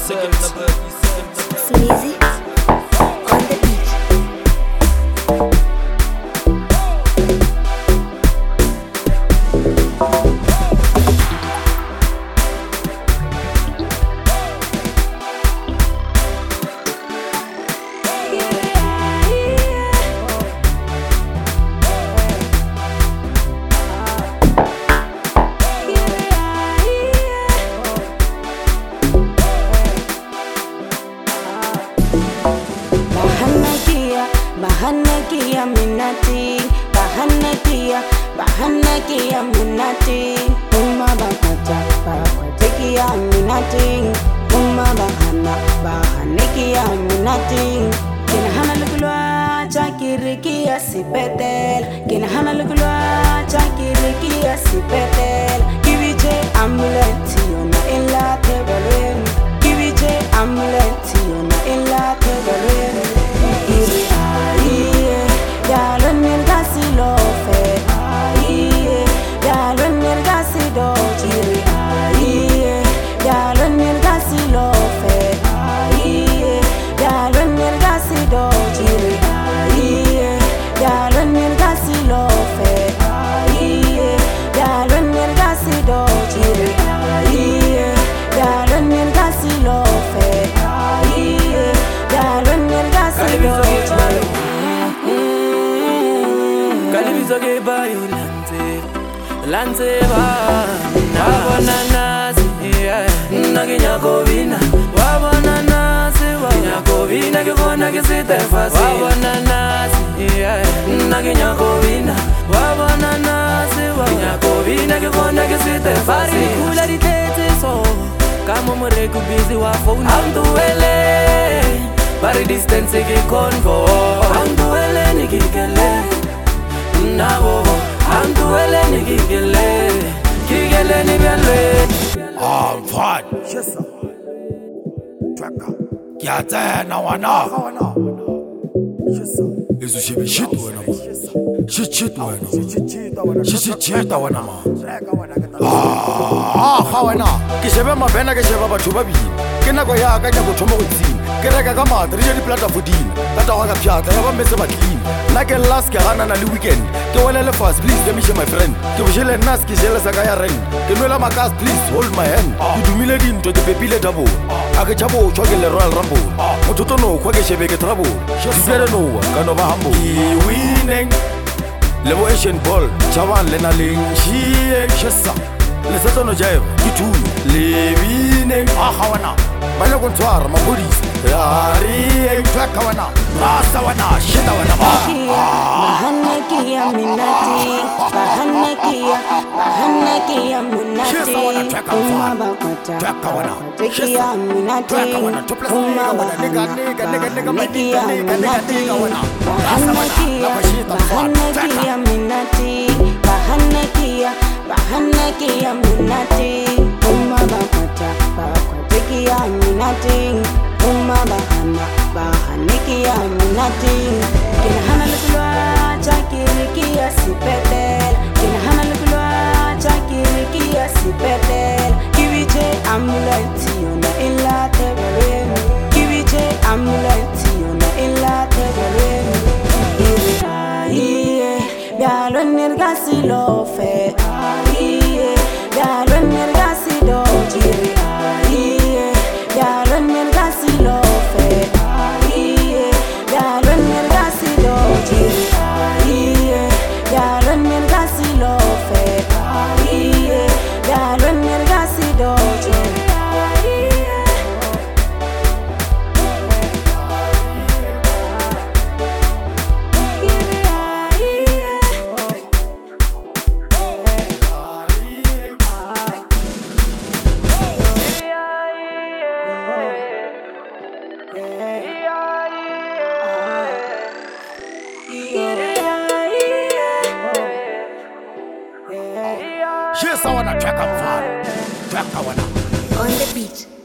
Sneezy on the beat. Bahanakia minati, bahanakia minati. Uma bahanakia minati. Uma bahanakia minati. Kina hana lukulwa chakirikia sipetel. Kina hana lukulwa chakirikia sipetel. Kivije amuleti ona illa tegalwen. Kivije amuleti ona illa tegalwen. Kalibizoge bayo lanze ba wabona nasi naginyakobina wabona nasi waginyakobina kikona kisitefasi wabona nasi naginyakobina wabona nasi waginyakobina kikona kisitefasi kula ditete so kama mureko busy wa phone amduele bari distance kikonvo amduele nikikele nabo amduele nikikele kigele ni belwe fine. Yes, sir. Tracker. Kiatena wana. Yes, sir. Isu shibi shit wana ma. Shit wana. Shit wana ma. Hawana. Kishebe mabena kishebe batho ba bina. Ke nako ya ka go thoma go tsina. Ke reka ka matri je di plata fodina. Ka tawa ka pjata ya ba metse ba clean. Na ke last ke gana na le weekend. Ke welele fast please let me share my friend. Ke bojele nas ke jele sa ka ya rent. Ke nwela makas please hold my hand. Ke dumile dinto ke pepile double. A ke chabo chwa ke le Royal Rumble. Motho no kwa ke shebe ke trouble. Dibere no ka no ba humble. Winning Levo Asian ball, chawan lena ling shie shesa. Leseto no jive, itu levine ahawana. Banya kontwar ma police. Yari track kawana. Rasa wana, shita wana ma. Bahanakia minati, bahanakia minati. Uma bahanakia minati. Uma bahanakia minati. Bahanakia minati, bahanakia minati. Uma bahanakia minati. Uma bahanakia minati. Kina hana lukulwa chakirikia sipetel. Kina hana lukulwa chakirikia sipetel. Kivije amuleti ona illa tegalwen. Kivije amuleti ona illa tegalwen. Bialwen nirgasi lofe. Bialwen nirgasi dojiri. Bialwen nirgasi lofe. Bialwen nirgasi dojiri. Bialwen nirgasi lofe. Bialwen nirgasi dojiri. Yes, I wanna track up far. Track I wanna. On the beat.